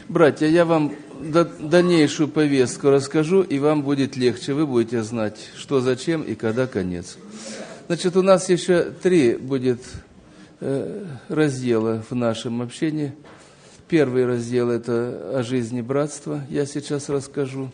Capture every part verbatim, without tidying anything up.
Братья, я вам дальнейшую повестку расскажу, и вам будет легче. Вы будете знать, что, зачем и когда конец. Значит, у нас еще три будет э, раздела в нашем общении. Первый раздел – это о жизни братства. Я сейчас расскажу.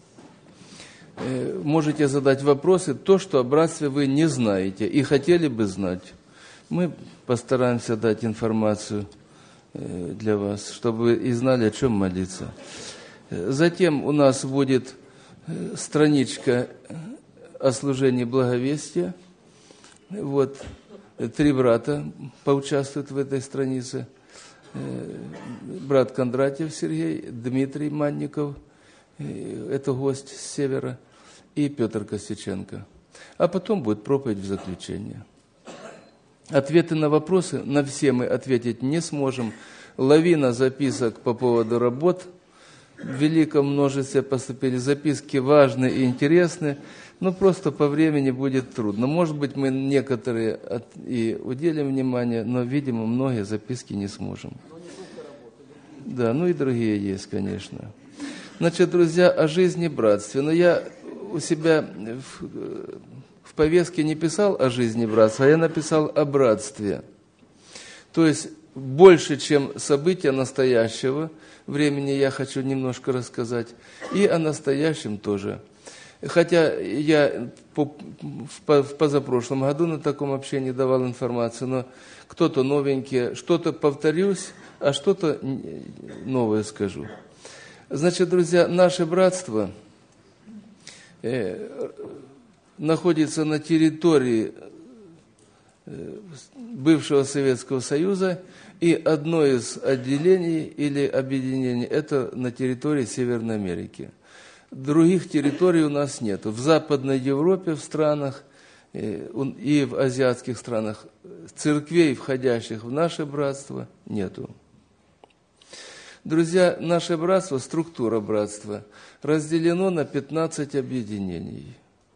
Э, можете задать вопросы, то, что о братстве вы не знаете и хотели бы знать. Мы постараемся дать информацию для вас, чтобы вы и знали, о чем молиться. Затем у нас будет страничка о служении благовестия. Вот, три брата поучаствуют в этой странице. Брат Кондратьев Сергей, Дмитрий Манников, это гость с севера, и Петр Костюченко. А потом будет проповедь в заключение. Ответы на вопросы, на все мы ответить не сможем. Лавина записок по поводу работ. В великом множестве поступили записки важные и интересные, но просто по времени будет трудно. Может быть, мы некоторые и уделим внимание, но, видимо, многие записки не сможем. Да, ну и другие есть, конечно. Значит, друзья, о жизни братстве. Но я у себя в, в повестке не писал о жизни братства, а я написал о братстве. То есть больше, чем события настоящего времени, я хочу немножко рассказать, и о настоящем тоже. Хотя я по, в, в позапрошлом году на таком общении давал информацию, но кто-то новенький, что-то повторюсь, а что-то новое скажу. Значит, друзья, наше братство э, находится на территории э, бывшего Советского Союза, и одно из отделений или объединений – это на территории Северной Америки. Других территорий у нас нет. В Западной Европе, в странах и в азиатских странах церквей, входящих в наше братство, нету. Друзья, наше братство, структура братства, разделено на пятнадцать объединений.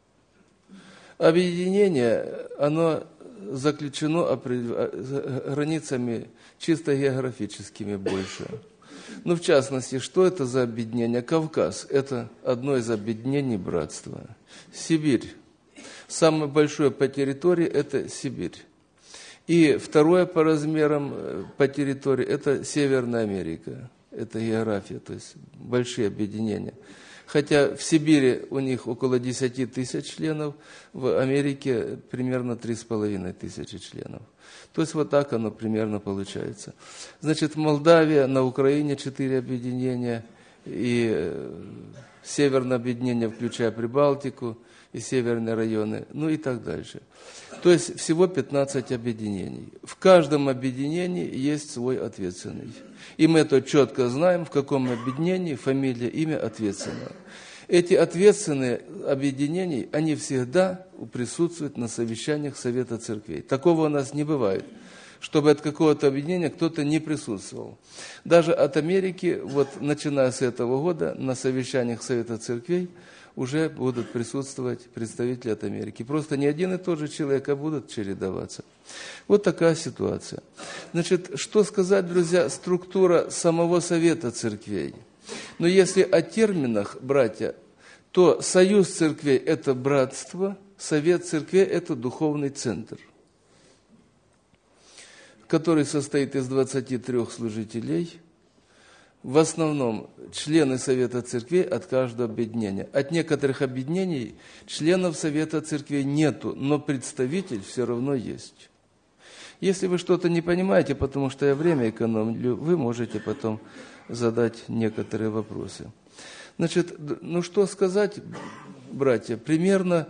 Объединение, оно заключено границами чисто географическими больше. Ну, в частности, что это за объединение? Кавказ – это одно из объединений братства. Сибирь. Самое большое по территории – это Сибирь. И второе по размерам по территории – это Северная Америка. Это география, то есть большие объединения. Хотя в Сибири у них около десять тысяч членов, в Америке примерно три с половиной тысячи членов. То есть вот так оно примерно получается. Значит, Молдавия, на Украине четыре объединения, и северное объединение, включая Прибалтику, и северные районы, ну и так дальше. То есть всего пятнадцать объединений. В каждом объединении есть свой ответственный. И мы это четко знаем, в каком объединении фамилия, имя ответственного. Эти ответственные объединения, они всегда присутствуют на совещаниях Совета Церквей. Такого у нас не бывает, чтобы от какого-то объединения кто-то не присутствовал. Даже от Америки, вот начиная с этого года, на совещаниях Совета Церквей уже будут присутствовать представители от Америки. Просто не один и тот же человек, а будут чередоваться. Вот такая ситуация. Значит, что сказать, друзья, структура самого Совета Церквей. Но если о терминах, братья, то Союз Церквей – это братство, Совет Церквей – это духовный центр, который состоит из двадцати трёх служителей. В основном члены Совета Церквей от каждого объединения. От некоторых объединений членов Совета Церквей нету, но представитель все равно есть. Если вы что-то не понимаете, потому что я время экономлю, вы можете потом задать некоторые вопросы. Значит, ну что сказать, братья, примерно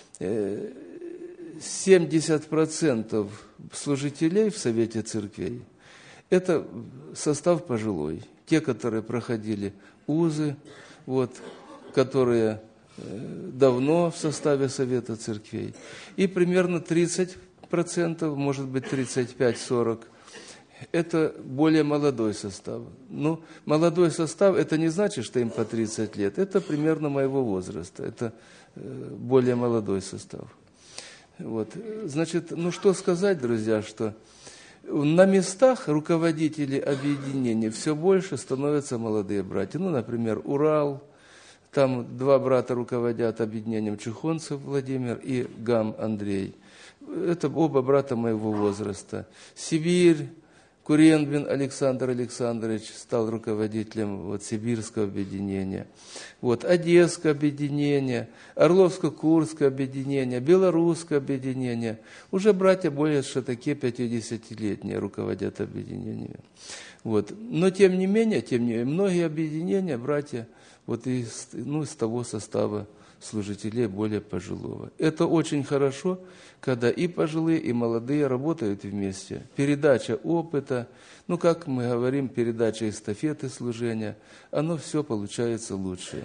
семьдесят процентов служителей в Совете Церквей – это состав пожилой. Те, которые проходили УЗы, вот, которые давно в составе Совета Церквей. И примерно тридцать процентов, может быть тридцать пять - сорок процентов, это более молодой состав. Ну, молодой состав, это не значит, что им по тридцать лет. Это примерно моего возраста. Это более молодой состав. Вот. Значит, ну что сказать, друзья, что на местах руководители объединений все больше становятся молодые братья. Ну, например, Урал, там два брата руководят объединением чухонцев, Владимир и Гам Андрей. Это оба брата моего возраста. Сибирь, Куренбин Александр Александрович стал руководителем вот, Сибирского объединения. Вот, Одесское объединение, Орловско-Курское объединение, Белорусское объединение. Уже братья более что такие пятидесятилетние руководят объединениями. Вот. Но тем не менее, тем не менее, многие объединения, братья, вот из, ну, из того состава служителей более пожилого. Это очень хорошо, когда и пожилые, и молодые работают вместе. Передача опыта, ну, как мы говорим, передача эстафеты служения, оно все получается лучше.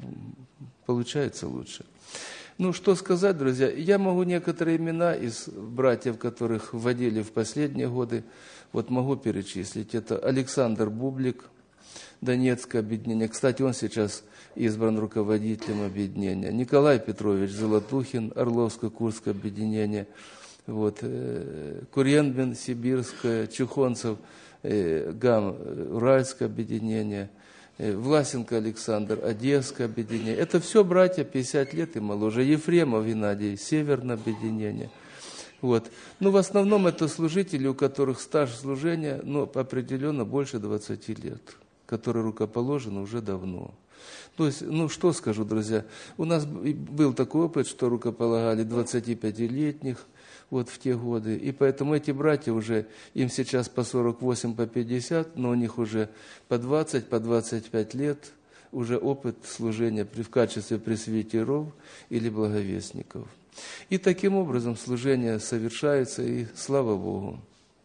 Получается лучше. Ну, что сказать, друзья, я могу некоторые имена из братьев, которых вводили в последние годы, вот могу перечислить. Это Александр Бублик, Донецкое объединение. Кстати, он сейчас избран руководителем объединения. Николай Петрович Золотухин, Орловско-Курское объединение. Вот, э, Куренбин, Сибирское, Чухонцев, э, Гам, Уральское объединение. Э, Власенко Александр, Одесское объединение. Это все братья пятьдесят лет и моложе. Ефремов Геннадий, Северное объединение. Вот. Ну, в основном это служители, у которых стаж служения, ну, определенно больше двадцати лет, которые рукоположены уже давно. То есть, ну, что скажу, друзья, у нас был такой опыт, что рукополагали двадцатипятилетних вот в те годы, и поэтому эти братья уже, им сейчас по сорок восемь, по пятьдесят, но у них уже по двадцать, по двадцать пять лет уже опыт служения в качестве пресвитеров или благовестников. И таким образом служение совершается, и слава Богу.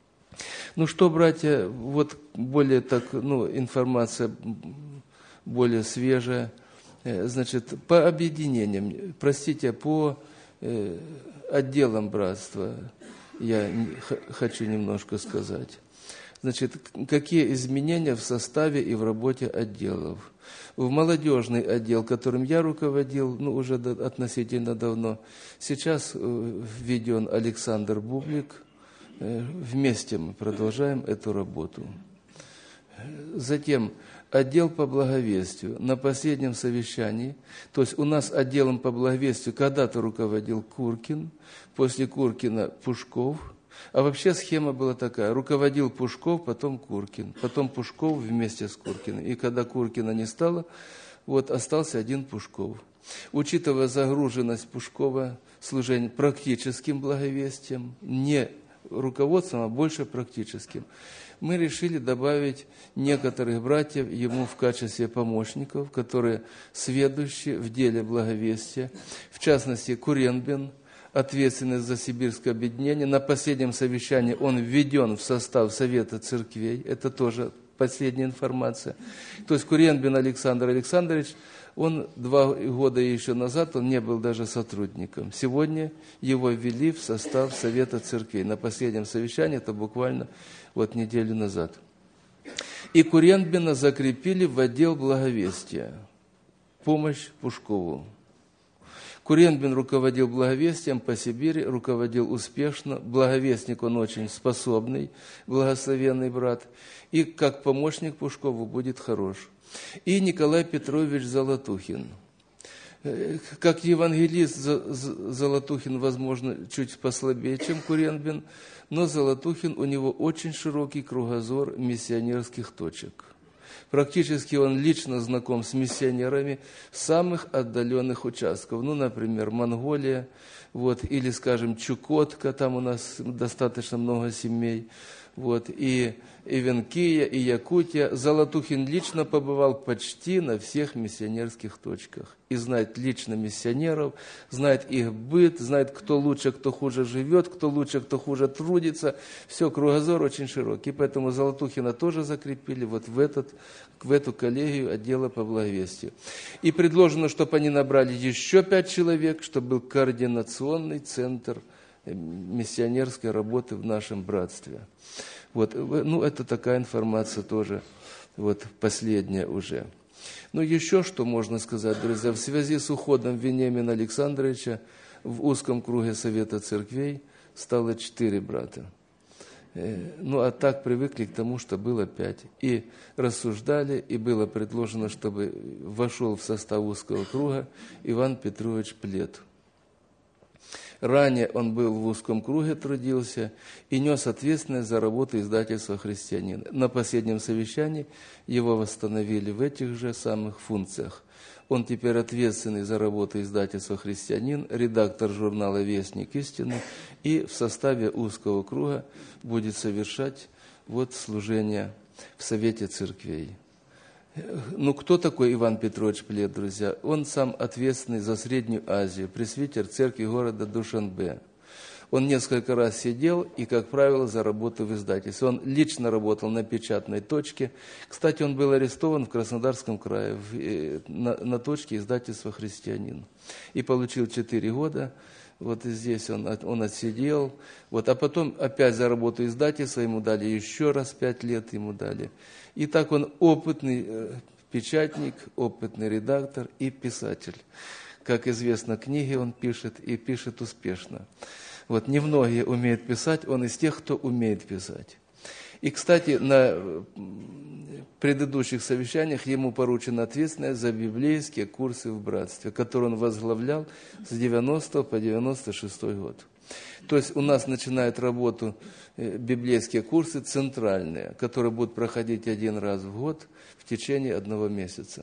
Ну что, братья, вот более так, ну, информация более свежая. Значит, по объединениям, простите, по э, отделам братства я хочу немножко сказать. Значит, какие изменения в составе и в работе отделов. В молодежный отдел, которым я руководил, ну, уже относительно давно, сейчас введен Александр Бублик. Вместе мы продолжаем эту работу. Затем отдел по благовестию. На последнем совещании, то есть у нас отделом по благовестию когда-то руководил Куркин, после Куркина Пушков. А вообще схема была такая: руководил Пушков, потом Куркин, потом Пушков вместе с Куркиным. И когда Куркина не стало, вот остался один Пушков. Учитывая загруженность Пушкова служением практическим благовестием, не руководством, а больше практическим, мы решили добавить некоторых братьев ему в качестве помощников, которые сведущие в деле благовестия. В частности, Куренбин, ответственный за Сибирское объединение. На последнем совещании он введен в состав Совета церквей. Это тоже последняя информация. То есть Куренбин Александр Александрович, он два года еще назад, он не был даже сотрудником. Сегодня его ввели в состав Совета церквей. На последнем совещании, это буквально вот неделю назад. И Куренбина закрепили в отдел благовестия. Помощь Пушкову. Куренбин руководил благовестием по Сибири, руководил успешно. Благовестник он очень способный, благословенный брат. И как помощник Пушкову будет хорош. И Николай Петрович Золотухин. Как евангелист Золотухин, возможно, чуть послабее, чем Куренбин, но Золотухин, у него очень широкий кругозор миссионерских точек. Практически он лично знаком с миссионерами самых отдаленных участков. Ну, например, Монголия, вот, или, скажем, Чукотка, там у нас достаточно много семей. Вот, и Ивенкия, и Якутия. Золотухин лично побывал почти на всех миссионерских точках. И знает лично миссионеров, знает их быт, знает, кто лучше, кто хуже живет, кто лучше, кто хуже трудится. Все, кругозор очень широкий. Поэтому Золотухина тоже закрепили вот в, этот, в эту коллегию отдела по благовестию. И предложено, чтобы они набрали еще пять человек, чтобы был координационный центр миссионерской работы в нашем братстве. Вот, ну, это такая информация тоже, вот, последняя уже. Ну, еще что можно сказать, друзья, в связи с уходом Вениамина Александровича в узком круге Совета церквей стало четыре брата. Ну, а так привыкли к тому, что было пять. И рассуждали, и было предложено, чтобы вошел в состав узкого круга Иван Петрович Плет. Ранее он был в узком круге, трудился и нес ответственность за работу издательства «Христианин». На последнем совещании его восстановили в этих же самых функциях. Он теперь ответственный за работу издательства «Христианин», редактор журнала «Вестник истины» и в составе узкого круга будет совершать вот служение в Совете церквей. Ну, кто такой Иван Петрович Плет, друзья? Он сам ответственный за Среднюю Азию, пресвитер церкви города Душанбе. Он несколько раз сидел и, как правило, за работу в издательстве. Он лично работал на печатной точке. Кстати, он был арестован в Краснодарском крае в, на, на точке издательства «Христианин». И получил четыре года. Вот здесь он, он отсидел. Вот, а потом опять за работу издательства ему дали еще раз пять лет ему дали. И так он опытный печатник, опытный редактор и писатель. Как известно, книги он пишет и пишет успешно. Вот, немногие умеют писать, он из тех, кто умеет писать. И, кстати, на предыдущих совещаниях ему поручена ответственность за библейские курсы в братстве, которые он возглавлял с девяностого по девяносто шестой год. То есть у нас начинают работу библейские курсы центральные, которые будут проходить один раз в год в течение одного месяца.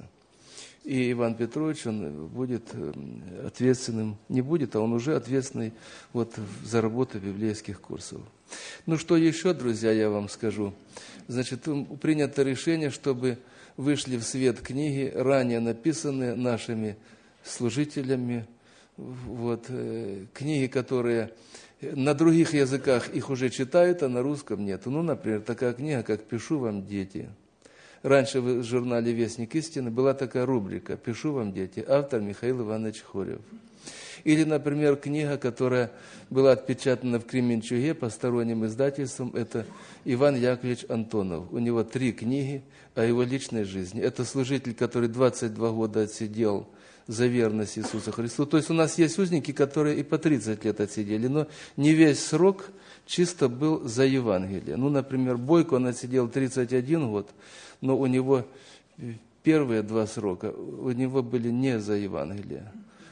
И Иван Петрович, он будет ответственным, не будет, а он уже ответственный вот за работу библейских курсов. Ну что еще, друзья, я вам скажу. Значит, принято решение, чтобы вышли в свет книги, ранее написанные нашими служителями, вот, книги, которые на других языках их уже читают, а на русском нет. Ну, например, такая книга, как «Пишу вам, дети». Раньше в журнале «Вестник истины» была такая рубрика «Пишу вам, дети», автор Михаил Иванович Хорев. Или, например, книга, которая была отпечатана в Кременчуге посторонним издательством, это Иван Яковлевич Антонов. У него три книги о его личной жизни. Это служитель, который двадцать два года отсидел за верность Иисусу Христу. То есть у нас есть узники, которые и по тридцать лет отсидели, но не весь срок чисто был за Евангелие. Ну, например, Бойко, он отсидел тридцать один год, но у него первые два срока, у него были не за Евангелие,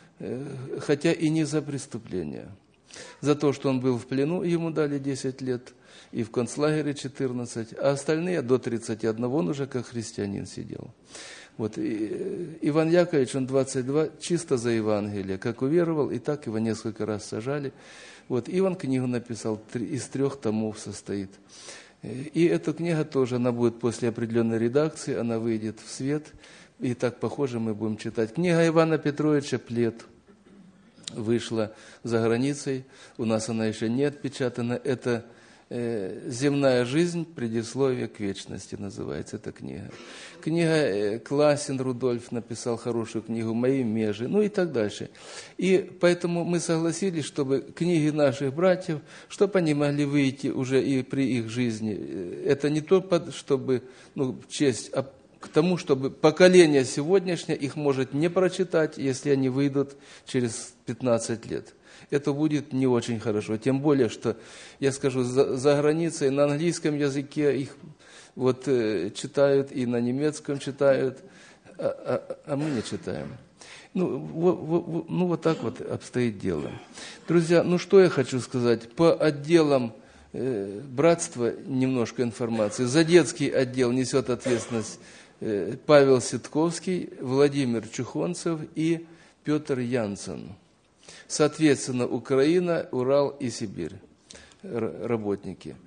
хотя и не за преступление. За то, что он был в плену, ему дали десять лет, и в концлагере четырнадцать, а остальные до тридцати одного он уже как христианин сидел. Вот. И Иван Яковлевич, он двадцать два, чисто за Евангелие, как уверовал, и так его несколько раз сажали. Вот. И он книгу написал, из трех томов состоит. И эта книга тоже, она будет после определенной редакции, она выйдет в свет, и так, похоже, мы будем читать. Книга Ивана Петровича Плет вышла за границей, у нас она еще не отпечатана. Это «Земная жизнь. Предисловие к вечности» называется эта книга. Книга Класин Рудольф написал хорошую книгу «Мои межи», ну и так дальше. И поэтому мы согласились, чтобы книги наших братьев, чтобы они могли выйти уже и при их жизни. Это не то, чтобы, ну, в честь, а к тому, чтобы поколение сегодняшнее их может не прочитать, если они выйдут через пятнадцать лет. Это будет не очень хорошо. Тем более, что, я скажу, за, за границей на английском языке их вот, э, читают и на немецком читают, а, а, а мы не читаем. Ну, во, во, ну, вот так вот обстоит дело. Друзья, ну что я хочу сказать? По отделам э, братства немножко информации. За детский отдел несет ответственность э, Павел Ситковский, Владимир Чухонцев и Петр Янсен. Соответственно, Украина, Урал и Сибирь, работники.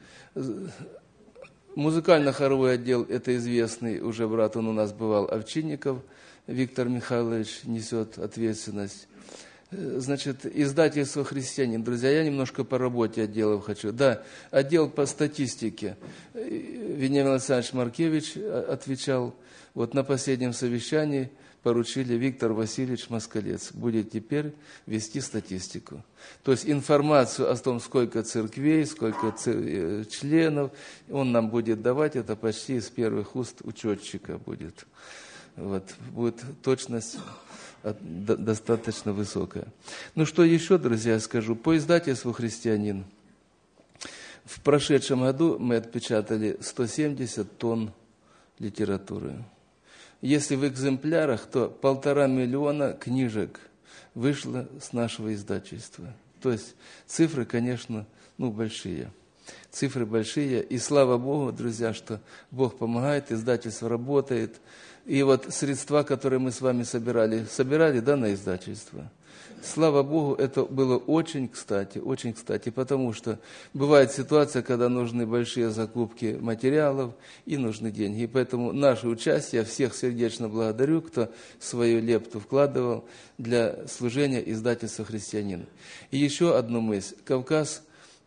Музыкально-хоровой отдел, это известный уже брат, он у нас бывал, Овчинников Виктор Михайлович несет ответственность. Значит, издательство «Христианин». Друзья, я немножко по работе отделов хочу. Да, отдел по статистике. Вениамин Александрович Маркевич отвечал, вот на последнем совещании поручили Виктор Васильевич Москалец. Будет теперь вести статистику. То есть информацию о том, сколько церквей, сколько цер... членов, он нам будет давать, это почти из первых уст учетчика будет. Вот, будет точность достаточно высокая. Ну что еще, друзья, скажу. По издательству «Христианин». В прошедшем году мы отпечатали сто семьдесят тонн литературы. Если в экземплярах, то полтора миллиона книжек вышло с нашего издательства. То есть цифры, конечно, ну, большие. Цифры большие. И слава Богу, друзья, что Бог помогает, издательство работает. И вот средства, которые мы с вами собирали, собирали, да, на издательство. Слава Богу, это было очень кстати, очень кстати, потому что бывает ситуация, когда нужны большие закупки материалов и нужны деньги. И поэтому наше участие, я всех сердечно благодарю, кто свою лепту вкладывал для служения издательства «Христианин». И еще одну мысль. Кавказ,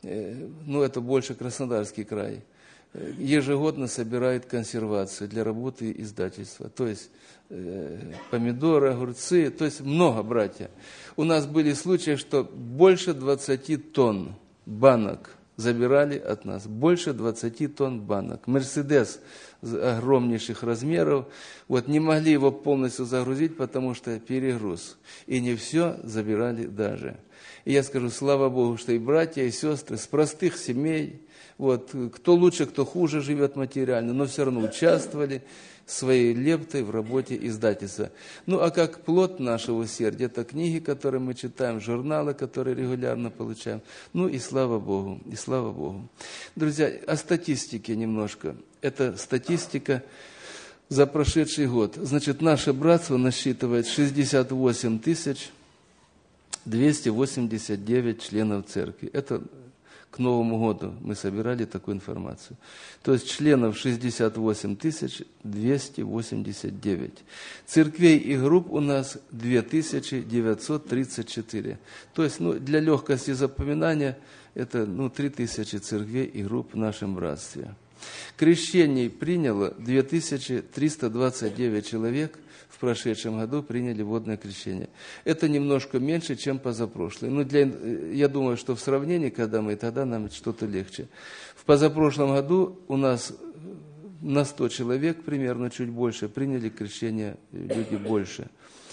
ну это больше Краснодарский край, ежегодно собирает консервацию для работы издательства. То есть э, помидоры, огурцы, то есть много, братья. У нас были случаи, что больше двадцати тонн банок забирали от нас. Больше двадцати тонн банок. Мерседес огромнейших размеров. Вот не могли его полностью загрузить, потому что перегруз. И не все забирали даже. И я скажу, слава Богу, что и братья, и сестры с простых семей, вот, кто лучше, кто хуже живет материально, но все равно участвовали своей лептой в работе издательства. Ну, а как плод нашего усердия, это книги, которые мы читаем, журналы, которые регулярно получаем. Ну, и слава Богу, и слава Богу. Друзья, о статистике немножко. Это статистика за прошедший год. Значит, наше братство насчитывает шестьдесят восемь тысяч двести восемьдесят девять членов церкви. Это к Новому году мы собирали такую информацию. То есть членов шестьдесят восемь тысяч двести восемьдесят девять. Церквей и групп у нас две тысячи девятьсот тридцать четыре. То есть ну, для легкости запоминания это ну, три тысячи церквей и групп в нашем братстве. Крещений приняло две тысячи триста двадцать девять человек. В прошедшем году приняли водное крещение. Это немножко меньше, чем позапрошлый. Но для, я думаю, что в сравнении, когда мы, тогда нам что-то легче. В позапрошлом году у нас на сто человек, примерно чуть больше, приняли крещение люди больше.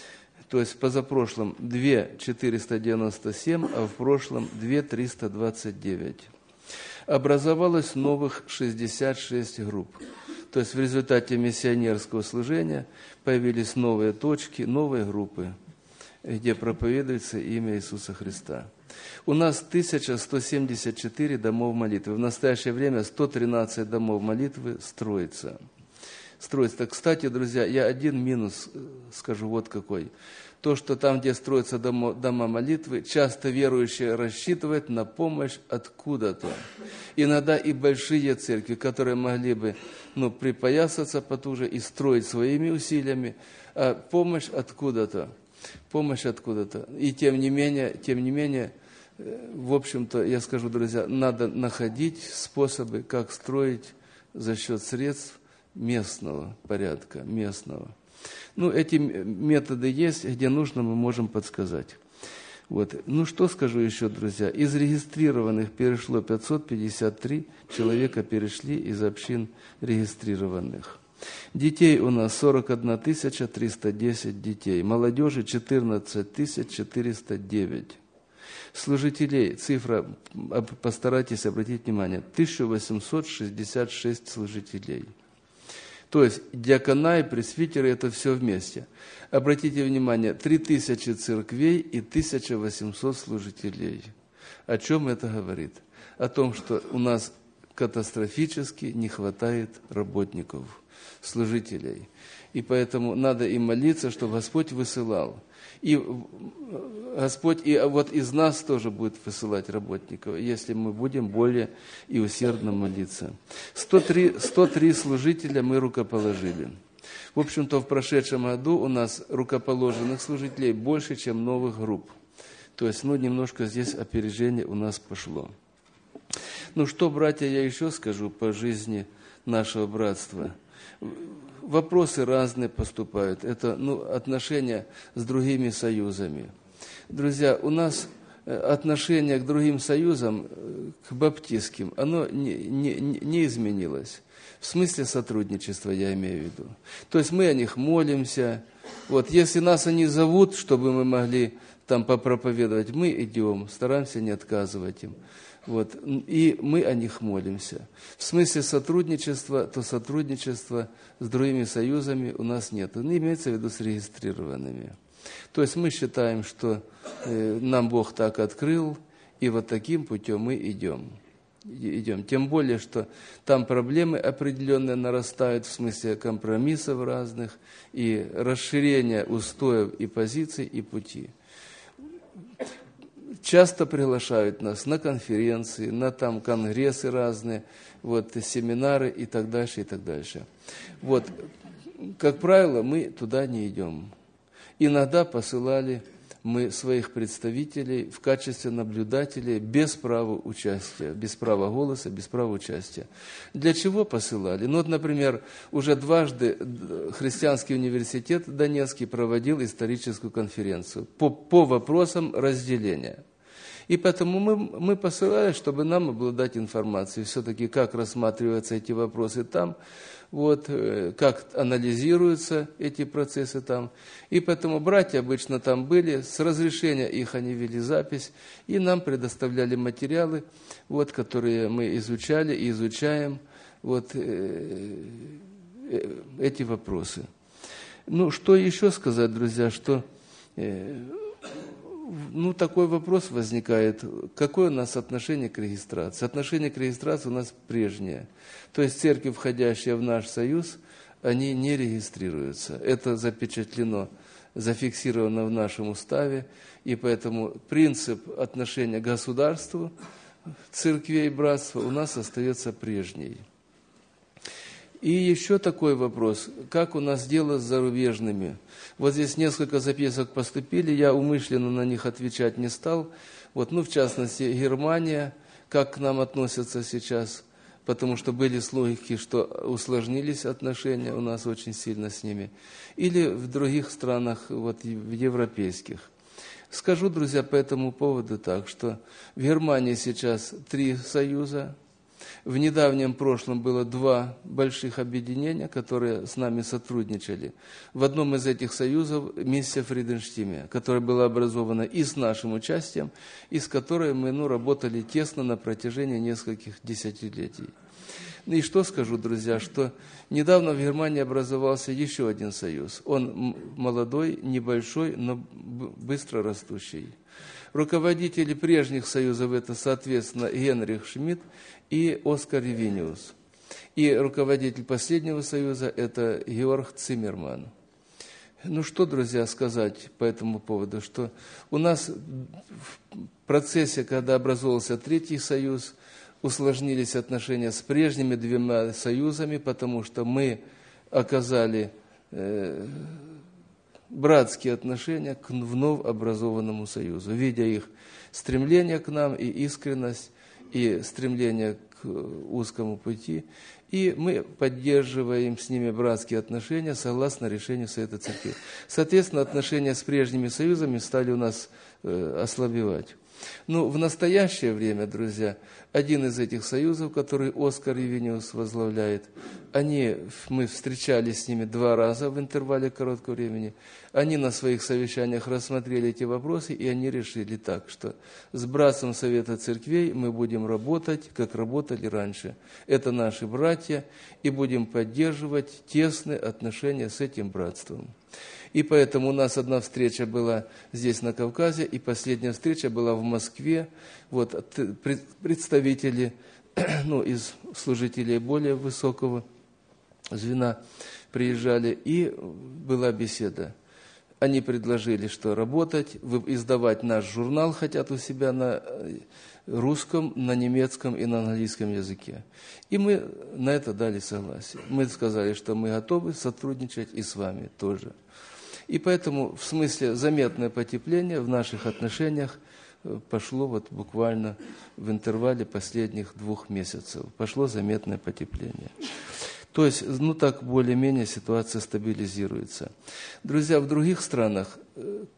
То есть в позапрошлом две тысячи четыреста девяносто семь, а в прошлом две тысячи триста двадцать девять. Образовалось новых шестьдесят шесть групп. То есть в результате миссионерского служения появились новые точки, новые группы, где проповедуется имя Иисуса Христа. У нас тысяча сто семьдесят четыре домов молитвы. В настоящее время сто тринадцать домов молитвы строится. Строится. Кстати, друзья, я один минус скажу вот какой. То, что там, где строятся дома, дома молитвы, часто верующие рассчитывают на помощь откуда-то. Иногда и большие церкви, которые могли бы ну, припоясаться потуже и строить своими усилиями, а помощь откуда-то. Помощь откуда-то. И тем не менее, тем не менее, в общем-то, я скажу, друзья, надо находить способы, как строить за счет средств местного порядка, местного. Ну, эти методы есть, где нужно, мы можем подсказать. Вот. Ну, что скажу еще, друзья. Из регистрированных перешло пятьсот пятьдесят три человека, перешли из общин регистрированных. Детей у нас сорок одна тысяча триста десять детей. Молодежи четырнадцать тысяч четыреста девять. Служителей, цифра, постарайтесь обратить внимание, тысяча восемьсот шестьдесят шесть служителей. То есть диакона и пресвитеры – это все вместе. Обратите внимание, три тысячи церквей и тысяча восемьсот служителей. О чем это говорит? О том, что у нас катастрофически не хватает работников, служителей. И поэтому надо им молиться, чтобы Господь высылал. И Господь и вот из нас тоже будет высылать работников, если мы будем более и усердно молиться. сто три, сто три служителя мы рукоположили. В общем-то, в прошедшем году у нас рукоположенных служителей больше, чем новых групп. То есть, ну, немножко здесь опережение у нас пошло. Ну, что, братья, я еще скажу по жизни нашего братства. Вопросы разные поступают. Это ну, отношения с другими союзами. Друзья, у нас отношение к другим союзам, к баптистским, оно не, не, не изменилось. В смысле сотрудничества, я имею в виду. То есть мы о них молимся. Вот, если нас они зовут, чтобы мы могли там попроповедовать, мы идем, стараемся не отказывать им. Вот, и мы о них молимся. В смысле сотрудничества, то сотрудничества с другими союзами у нас нет. Не имеется в виду с регистрированными. То есть мы считаем, что э, нам Бог так открыл, и вот таким путем мы идем. идем. Тем более, что там проблемы определенные нарастают в смысле компромиссов разных и расширения устоев и позиций, и пути. Часто приглашают нас на конференции, на там конгрессы разные, вот, семинары и так дальше, и так дальше. Вот, как правило, мы туда не идем. Иногда посылали мы своих представителей в качестве наблюдателей без права участия, без права голоса, без права участия. Для чего посылали? Ну, вот, например, уже дважды Христианский университет Донецкий проводил историческую конференцию по, по вопросам разделения. И поэтому мы, мы посылали, чтобы нам обладать информацией, все-таки как рассматриваются эти вопросы там, вот, как анализируются эти процессы там. И поэтому братья обычно там были, с разрешения их они вели запись, и нам предоставляли материалы, вот, которые мы изучали и изучаем, вот, э, э, эти вопросы. Ну, что еще сказать, друзья, что... Э, Ну, такой вопрос возникает, какое у нас отношение к регистрации? Отношение к регистрации у нас прежнее. То есть церкви, входящие в наш союз, они не регистрируются. Это запечатлено, зафиксировано в нашем уставе, и поэтому принцип отношения к государству, церквей, братства у нас остается прежний. И еще такой вопрос, как у нас дело с зарубежными? Вот здесь несколько записок поступили, я умышленно на них отвечать не стал. Вот, ну, в частности, Германия, как к нам относятся сейчас, потому что были слухи, что усложнились отношения у нас очень сильно с ними. Или в других странах, вот, в европейских. Скажу, друзья, по этому поводу так, что в Германии сейчас три союза. В недавнем прошлом было два больших объединения, которые с нами сотрудничали. В одном из этих союзов миссия Фриденштиме, которая была образована и с нашим участием, и с которой мы ну, работали тесно на протяжении нескольких десятилетий. И что скажу, друзья, что недавно в Германии образовался еще один союз. Он молодой, небольшой, но быстро растущий. Руководители прежних союзов – это, соответственно, Генрих Шмидт и Оскар Ревиниус. И руководитель последнего союза – это Георг Циммерман. Ну что, друзья, сказать по этому поводу, что у нас в процессе, когда образовался третий союз, усложнились отношения с прежними двумя союзами, потому что мы оказали э, братские отношения к вновь образованному союзу, видя их стремление к нам и искренность, и стремление к узкому пути. И мы поддерживаем с ними братские отношения согласно решению Совета Церкви. Соответственно, отношения с прежними союзами стали у нас э, ослабевать. Ну, в настоящее время, друзья, один из этих союзов, который Оскар Ревиниус возглавляет, они, мы встречались с ними два раза в интервале короткого времени, они на своих совещаниях рассмотрели эти вопросы, и они решили так, что с братством Совета Церквей мы будем работать, как работали раньше. Это наши братья, и будем поддерживать тесные отношения с этим братством. И поэтому у нас одна встреча была здесь, на Кавказе, и последняя встреча была в Москве. Вот представители ну, из служителей более высокого звена приезжали, и была беседа. Они предложили, что работать, издавать наш журнал хотят у себя на русском, на немецком и на английском языке. И мы на это дали согласие. Мы сказали, что мы готовы сотрудничать и с вами тоже. И поэтому, в смысле, заметное потепление в наших отношениях пошло вот буквально в интервале последних двух месяцев. Пошло заметное потепление. То есть, ну так, более-менее ситуация стабилизируется. Друзья, в других странах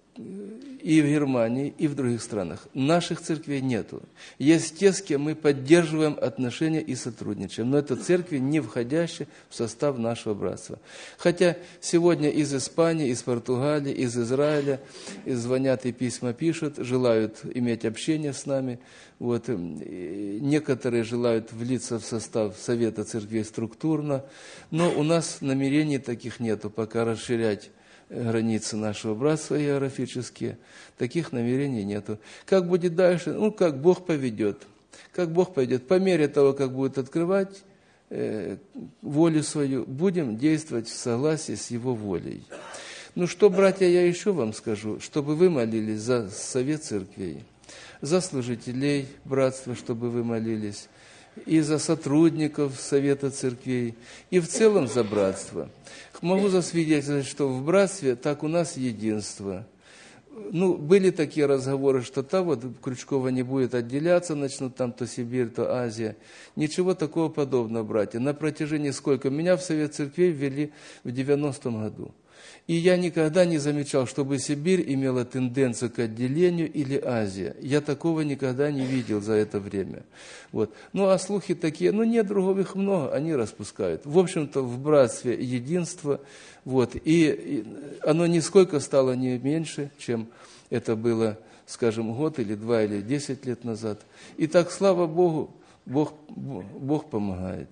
и в Германии, и в других странах. Наших церквей нету. Есть те, с кем мы поддерживаем отношения и сотрудничаем, но это церкви, не входящие в состав нашего братства. Хотя сегодня из Испании, из Португалии, из Израиля звонят и письма пишут, желают иметь общение с нами. Вот. Некоторые желают влиться в состав Совета церквей структурно, но у нас намерений таких нету, пока расширять границы нашего братства географические, таких намерений нету. Как будет дальше? Ну, как Бог поведет. Как Бог поведет. По мере того, как будет открывать э, волю свою, будем действовать в согласии с Его волей. Ну что, братья, я еще вам скажу, чтобы вы молились за совет церквей, за служителей братства, чтобы вы молились, и за сотрудников Совета церквей, и в целом за братство. Могу засвидетельствовать, что в братстве так у нас единство. Ну, были такие разговоры, что та вот Крючкова не будет отделяться, начнут там то Сибирь, то Азия. Ничего такого подобного, братья. На протяжении сколько? Меня в Совет церквей ввели в девяностом году. И я никогда не замечал, чтобы Сибирь имела тенденцию к отделению или Азия. Я такого никогда не видел за это время. Вот. Ну, а слухи такие, ну, нет, другого их много, они распускают. В общем-то, в братстве единство, вот, и, и оно нисколько стало не меньше, чем это было, скажем, год или два или десять лет назад. И так, слава Богу, Бог, Бог помогает.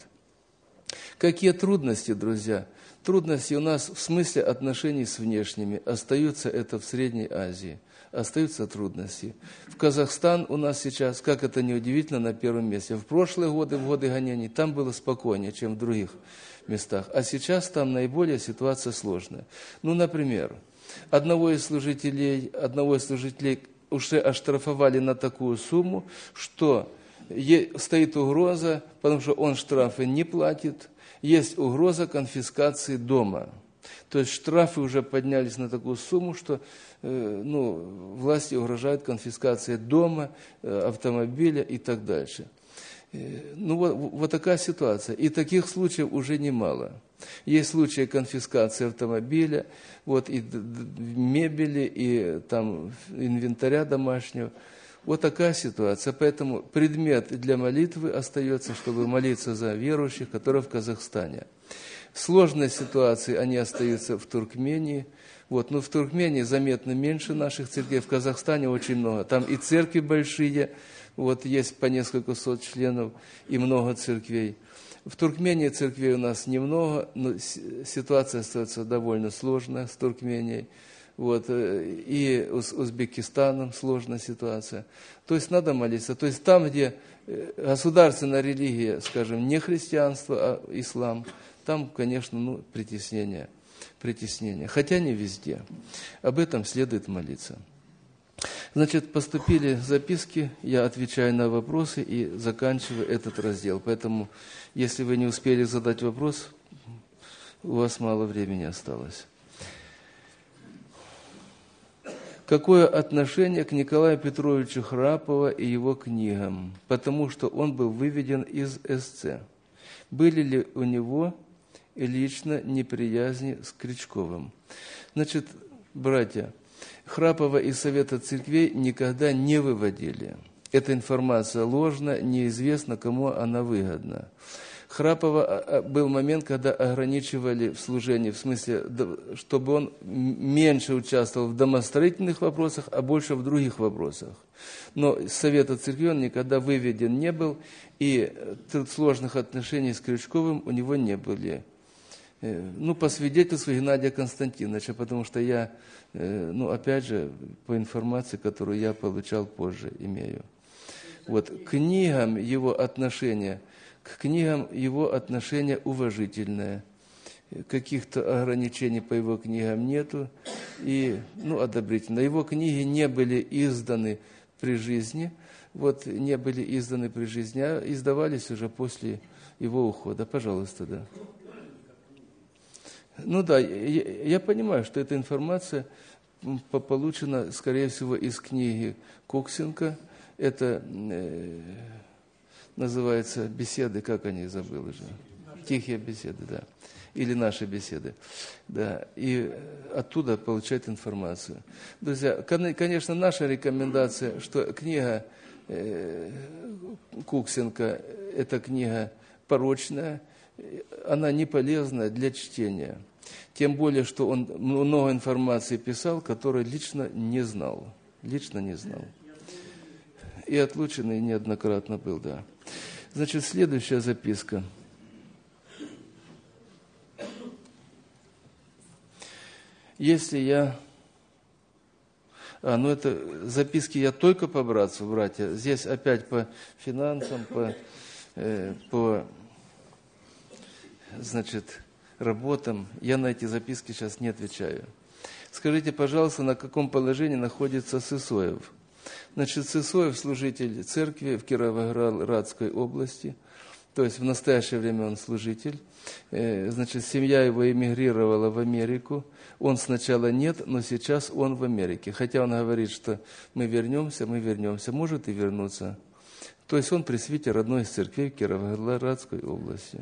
Какие трудности, друзья? Трудности у нас в смысле отношений с внешними. Остаются это в Средней Азии. Остаются трудности. В Казахстан у нас сейчас, как это ни удивительно, на первом месте. В прошлые годы, в годы гонений, там было спокойнее, чем в других местах. А сейчас там наиболее ситуация сложная. Ну, например, одного из служителей, одного из служителей уже оштрафовали на такую сумму, что стоит угроза, потому что он штрафы не платит, есть угроза конфискации дома. То есть штрафы уже поднялись на такую сумму, что э, ну, власти угрожают конфискацией дома, э, автомобиля и так дальше. Э, ну вот, вот такая ситуация. И таких случаев уже немало. Есть случаи конфискации автомобиля, вот, и мебели, и там, инвентаря домашнего. Вот такая ситуация. Поэтому предмет для молитвы остается, чтобы молиться за верующих, которые в Казахстане. Сложные ситуации, они остаются в Туркмении. Вот. Но в Туркмении заметно меньше наших церквей, в Казахстане очень много. Там и церкви большие, вот, есть по несколько сот членов, и много церквей. В Туркмении церквей у нас немного, но ситуация остается довольно сложная с Туркменией. Вот, и с Узбекистаном сложная ситуация. То есть надо молиться. То есть там, где государственная религия, скажем, не христианство, а ислам, там, конечно, ну, притеснение, притеснение. Хотя не везде. Об этом следует молиться. Значит, поступили записки, я отвечаю на вопросы и заканчиваю этот раздел. Поэтому, если вы не успели задать вопрос, у вас мало времени осталось. Какое отношение к Николаю Петровичу Храпову и его книгам? Потому что он был выведен из эс цэ. Были ли у него лично неприязни с Крючковым? Значит, братья, Храпова из Совета церквей никогда не выводили. Эта информация ложна, неизвестно, кому она выгодна. Храпова был момент, когда ограничивали в служении, в смысле, чтобы он меньше участвовал в домостроительных вопросах, а больше в других вопросах. Но из Совета церкви он никогда выведен не был, и сложных отношений с Крючковым у него не были. Ну, по свидетельству Геннадия Константиновича, потому что я, ну, опять же, по информации, которую я получал позже, имею. Вот, к книгам его отношения... К книгам его отношение уважительное. Каких-то ограничений по его книгам нету. И, ну, одобрительно. Его книги не были изданы при жизни. Вот, не были изданы при жизни, а издавались уже после его ухода. Пожалуйста, да. Ну да, я, я понимаю, что эта информация получена, скорее всего, из книги Куксенко. Это... Э, называется беседы, как они, забыл уже. Тихие беседы, да. или наши беседы, да, и оттуда получать информацию. Друзья, конечно, наша рекомендация, что книга э, Куксенко – это книга порочная, она не полезна для чтения. Тем более, что он много информации писал, которую лично не знал. Лично не знал. И отлученный неоднократно был, да. Значит, следующая записка. Если я... А, ну это записки я только по братству, братья. Здесь опять по финансам, по, э, по значит, работам. Я на эти записки сейчас не отвечаю. Скажите, пожалуйста, на каком положении находится Сысоев? Значит, Сысоев служитель церкви в Кировоградской области. То есть в настоящее время он служитель. Значит, семья его эмигрировала в Америку. Он сначала нет, но сейчас он в Америке. Хотя он говорит, что мы вернемся, мы вернемся. Может и вернуться. То есть он пресвитер одной из церквей Кировоградской области.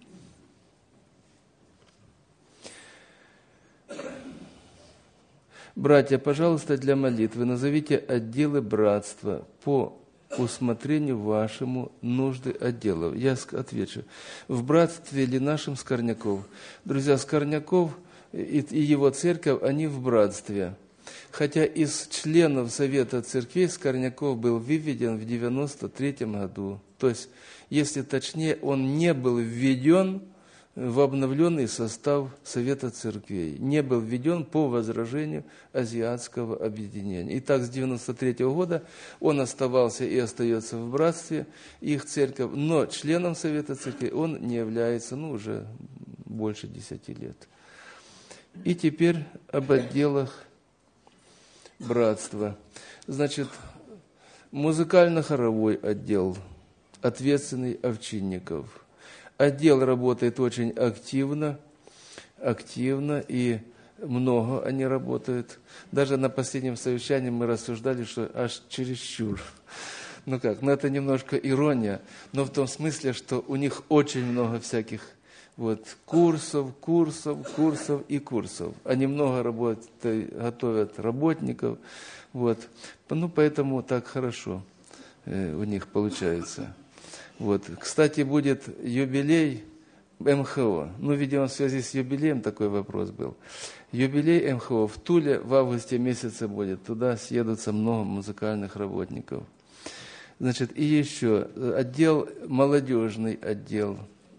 Братья, пожалуйста, для молитвы назовите отделы братства по усмотрению вашему нужды отделов. Я отвечу. В братстве ли нашем Скорняков? Друзья, Скорняков и его церковь, они в братстве. Хотя из членов Совета церквей Скорняков был выведен в девяносто третьем году. То есть, если точнее, он не был введен в обновленный состав Совета церквей, не был введен по возражению Азиатского объединения. Итак, с девяносто третьего года он оставался и остается в братстве, их церковь, но членом Совета церквей он не является, ну, уже больше десяти лет. И теперь об отделах братства. Значит, музыкально-хоровой отдел, ответственный Овчинников. Отдел работает очень активно, активно, и много они работают. Даже на последнем совещании мы рассуждали, что аж чересчур. Ну как, ну это немножко ирония, но в том смысле, что у них очень много всяких вот, курсов, курсов, курсов и курсов. Они много работают, готовят работников. Вот. Ну, поэтому так хорошо э, у них получается. Вот. Кстати, будет юбилей эм ха о. Ну, видимо, в связи с юбилеем такой вопрос был. Юбилей эм ха о в Туле в августе месяце будет. Туда съедутся много музыкальных работников. Значит, и еще отдел, молодежный отдел.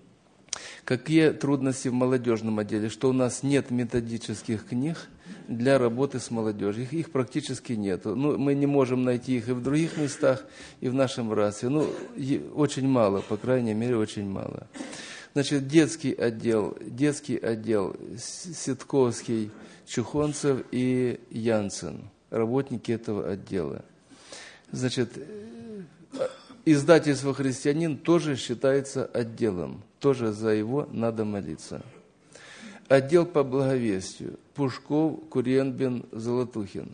Какие трудности в молодежном отделе? Что у нас нет методических книг для работы с молодежью. Их, их практически нет. Ну, мы не можем найти их и в других местах, и в нашем братстве. Ну, очень мало, по крайней мере, очень мало. Значит, детский отдел, детский отдел Ситковский, Чухонцев и Янсен, работники этого отдела. Значит, издательство «Христианин» тоже считается отделом. Тоже за его надо молиться. Отдел по благовестию. Пушков, Куренбин, Золотухин.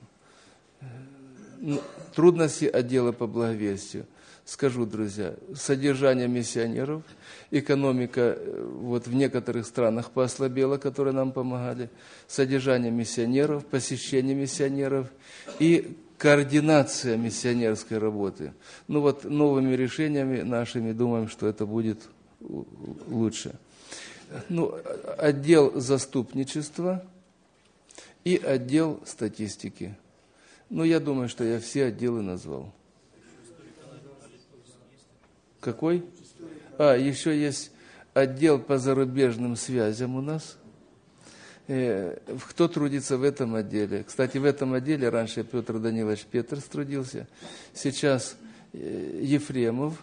Трудности отдела по благовестию. Скажу, друзья, содержание миссионеров, экономика вот в некоторых странах поослабела, которые нам помогали, содержание миссионеров, посещение миссионеров и координация миссионерской работы. Ну вот новыми решениями нашими думаем, что это будет лучше. Ну, отдел заступничества и отдел статистики. Ну, я думаю, что я все отделы назвал. Какой? А, еще есть отдел по зарубежным связям у нас. Кто трудится в этом отделе? Кстати, в этом отделе раньше Петр Данилович Петрс трудился, сейчас Ефремов,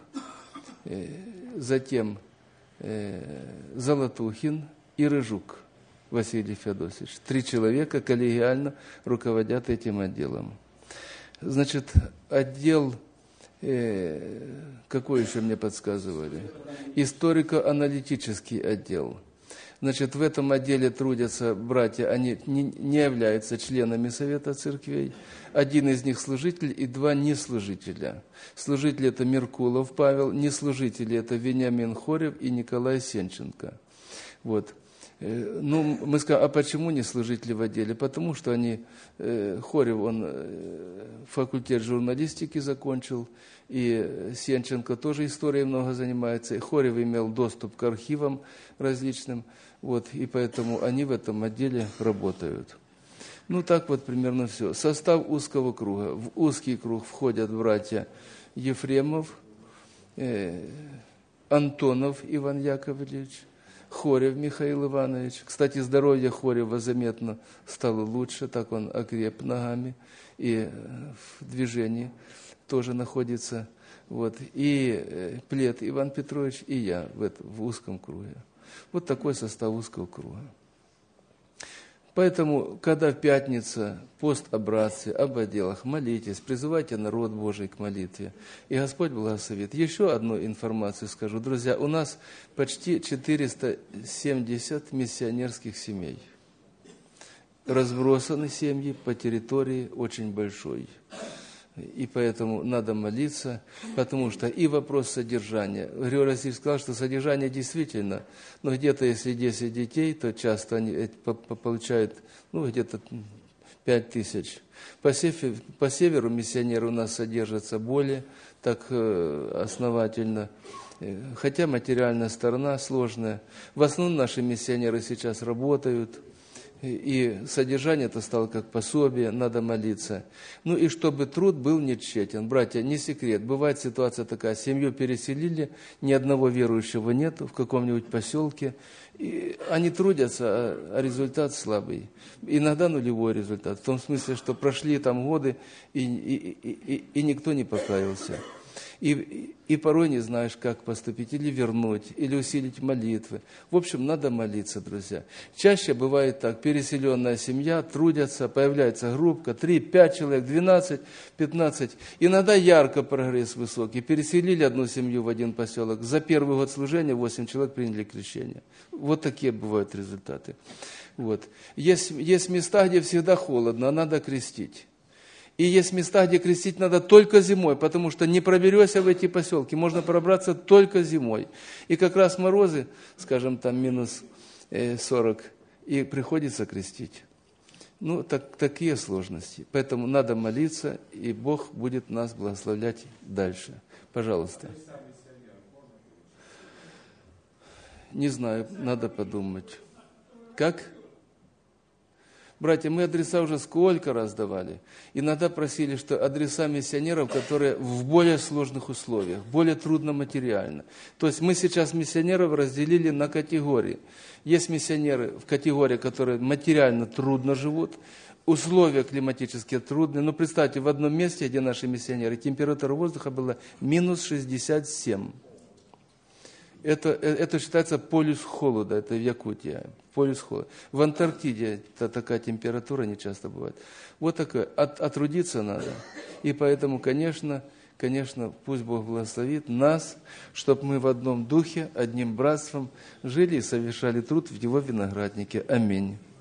затем Золотухин и Рыжук Василий Феодосович. Три человека коллегиально руководят этим отделом. Значит, отдел, э, какой еще мне подсказывали? Историко-аналитический отдел. Значит, в этом отделе трудятся братья, они не, не являются членами Совета церквей. Один из них служитель и два неслужителя. Служители – это Меркулов Павел, неслужители – это Вениамин Хорев и Николай Сенченко. Вот. Ну, мы скажем, а почему не служители в отделе? Потому что они, Хорев, он факультет журналистики закончил, и Сенченко тоже историей много занимается, и Хорев имел доступ к архивам различным, вот, и поэтому они в этом отделе работают. Ну, так вот примерно все. Состав узкого круга. В узкий круг входят братья Ефремов, э, Антонов Иван Яковлевич, Хорев Михаил Иванович. Кстати, здоровье Хорева заметно стало лучше, так он окреп ногами и в движении тоже находится. Вот. И Плет Иван Петрович, и я в, этом, в узком круге. Вот такой состав узкого круга. Поэтому, когда в пятницу пост о братстве, об отделах, молитесь, призывайте народ Божий к молитве. И Господь благословит. Еще одну информацию скажу. Друзья, у нас почти четыреста семьдесят миссионерских семей. Разбросаны семьи по территории очень большой. И поэтому надо молиться, потому что и вопрос содержания. Григорий Васильевич сказал, что содержание действительно, но где-то если десять детей, то часто они получают ну, где-то пять тысяч. По северу, по северу миссионеры у нас содержатся более так основательно, хотя материальная сторона сложная. В основном наши миссионеры сейчас работают. И содержание это стало как пособие, надо молиться. Ну и чтобы труд был не тщетен. Братья, не секрет, бывает ситуация такая, семью переселили, ни одного верующего нету в каком-нибудь поселке. И они трудятся, а результат слабый. Иногда нулевой результат, в том смысле, что прошли там годы, и, и, и, и никто не покаялся. И, и порой не знаешь, как поступить, или вернуть, или усилить молитвы. В общем, надо молиться, друзья. Чаще бывает так, переселенная семья, трудятся, появляется группка, три, пять человек, двенадцать, пятнадцать. Иногда ярко прогресс высокий. Переселили одну семью в один поселок. За первый год служения восемь человек приняли крещение. Вот такие бывают результаты. Вот. Есть, есть места, где всегда холодно, а надо крестить. И есть места, где крестить надо только зимой, потому что не проберешься в эти поселки, можно пробраться только зимой. И как раз морозы, скажем, там минус сорок, и приходится крестить. Ну, так, такие сложности. Поэтому надо молиться, и Бог будет нас благословлять дальше. Пожалуйста. Не знаю, надо подумать. Как? Братья, мы адреса уже сколько раз давали. Иногда просили, что адреса миссионеров, которые в более сложных условиях, более трудно материально. То есть мы сейчас миссионеров разделили на категории. Есть миссионеры в категории, которые материально трудно живут, условия климатические трудные. Но представьте, в одном месте, где наши миссионеры, температура воздуха была минус шестьдесят семь. Это, это считается полюс холода, это в Якутии, полюс холода. В Антарктиде такая температура не часто бывает. Вот такое, от, отрудиться надо. И поэтому, конечно, конечно, пусть Бог благословит нас, чтобы мы в одном духе, одним братством жили и совершали труд в Его винограднике. Аминь.